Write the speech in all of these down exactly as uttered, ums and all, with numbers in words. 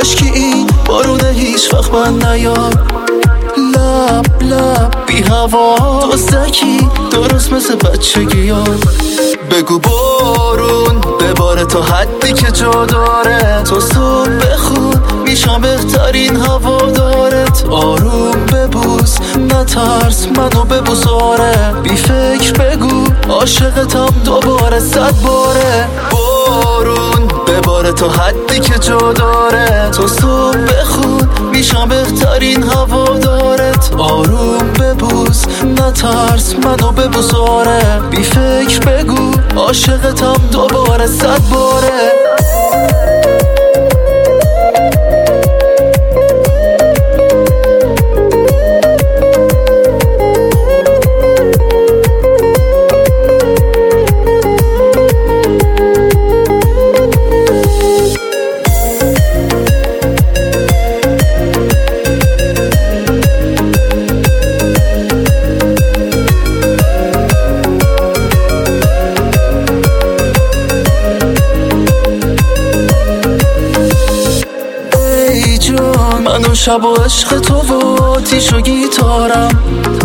کاشکی این بارونه هیچ وقت من نیاد. لب لب بی هوا دوستکی درست مثل بچگی ها. بگو بارون بباره تا حدی که جا داره. تو صبح بخون میشم بهترین هوا دارت. آروم ببوس نترس منو ببوس آره. بی فکر بگو عاشقتم دوباره صد باره. بارون بباره تا حدی که جا داره. تو صبح بخون میشم بهترین هوا دارت. آروم ببوس نترس منو ببوس آره. بی فکر بگو عاشقتم دوباره صد باره. منو شب و عشق تو و آتیش و گیتارم.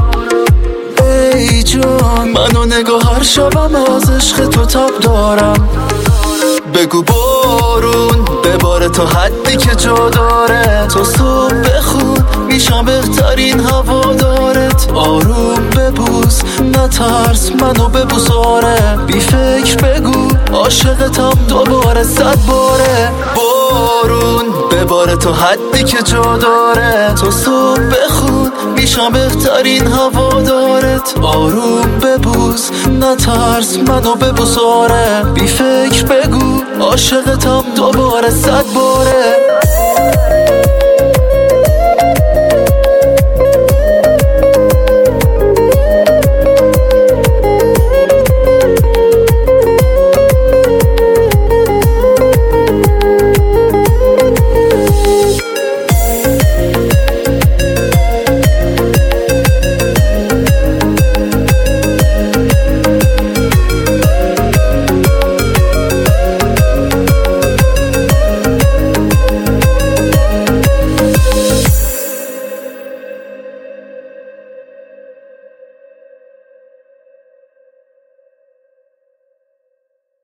ای جان منو نگاه هر شبم از عشق تو تب دارم. بگو بارون بباره تا حدی که جا داره. تو صبح بخون میشم بهترین هوا دارت. آروم ببوس نترس منو ببوس آره. بی فکر بگو عاشقتم دوباره صد باره. بارون بباره تا حدی که جا داره. تو صبح بخون میشم بهترین هوا دارت. آروم ببوس نترس منو ببوس آره. بی فکر بگو عاشقتم دوباره صد باره.